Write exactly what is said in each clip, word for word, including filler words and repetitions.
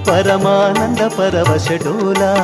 పరమానంద పరవశడోలా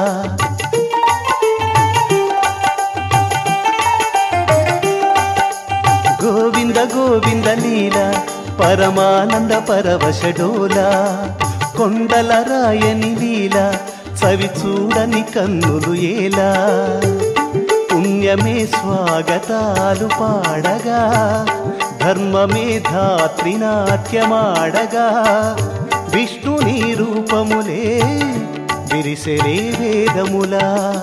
గోవింద గోవింద లీల పరమానంద పరవశడోలా కొండల రాయని లీల చవి చూడని కన్నులు ఏలా పుణ్యమే స్వాగతాలు పాడగా ధర్మమే ధాత్రి నాట్యమాడగా విష్ణుని రూపములే విరిసెలే వేదములా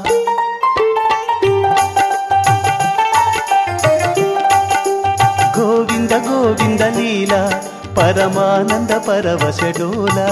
గోవింద గోవింద లీల పరమానంద పరవశడోలా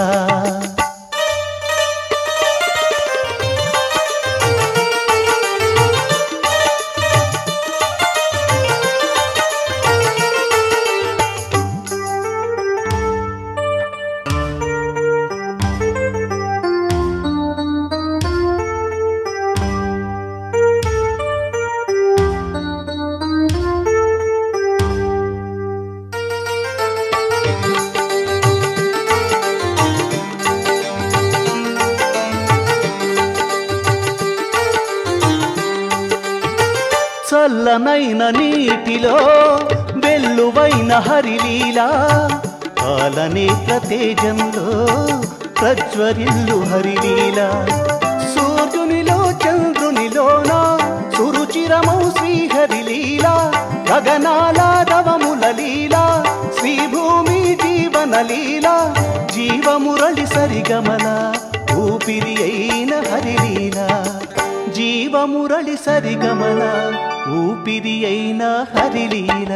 చల్లనైన నీటిలో వెల్లువైన హరిలీలా పాలనేత్ర తేజంలో ప్రజ్వరిల్లు హరిలీలా సూర్యునిలో చంద్రునిలోన సురుచిరమౌ శ్రీహరిలీలా గగనాల రవముల లీలా శ్రీభూమి జీవన లీలా జీవమురళి సరిగమల ఊపిరి అయిన హరిలీలా జీవమురళి సరిగమల ఊపిరి అయిన హరిలీలా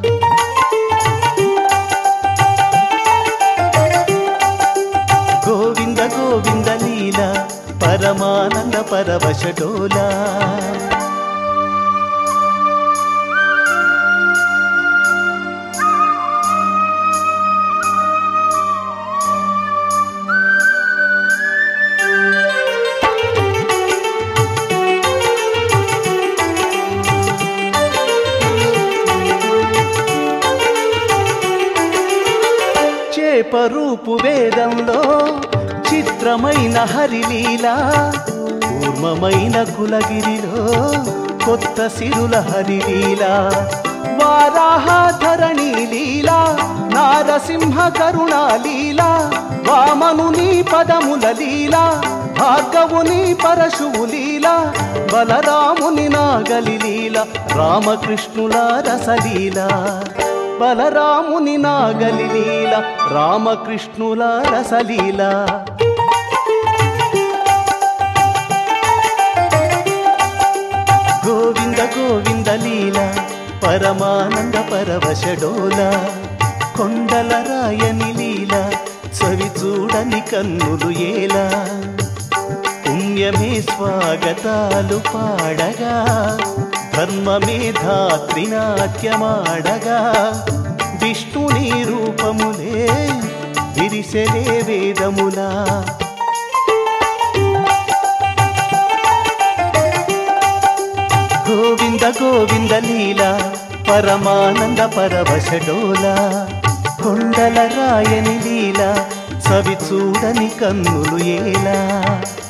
గోవింద గోవింద లీల పరమానంద పరవశడోలా పరూపు వేదంలో చిత్రమైన హరిలీలా కూర్మమైన కులగిరిలో కొత్త సిరుల హరిలీలా వారాహధరణి లీలా నారసింహ కరుణాలీలా వామనుని పదముల లీలా భార్గవుని పరశువు లీలా బలరాముని నాగలి లీలా రామకృష్ణుల రసలీలా బలరాముని నాగలి లీల రామకృష్ణుల రసలీల గోవింద గోవింద లీల పరమానంద పరవశడోలా కొండల రాయని లీల చవి చూడని కన్నులు ఏలా పుణ్యమే స్వాగతాలు పాడగా ధర్మమే ధాత్రి నాట్యమాడగా విష్ణుని రూపములే విరిసెలే వేదములా గోవింద గోవింద లీల పరమానంద పరవశడోలా కొండల రాయని లీల చవి చూడని కన్నులు ఏలా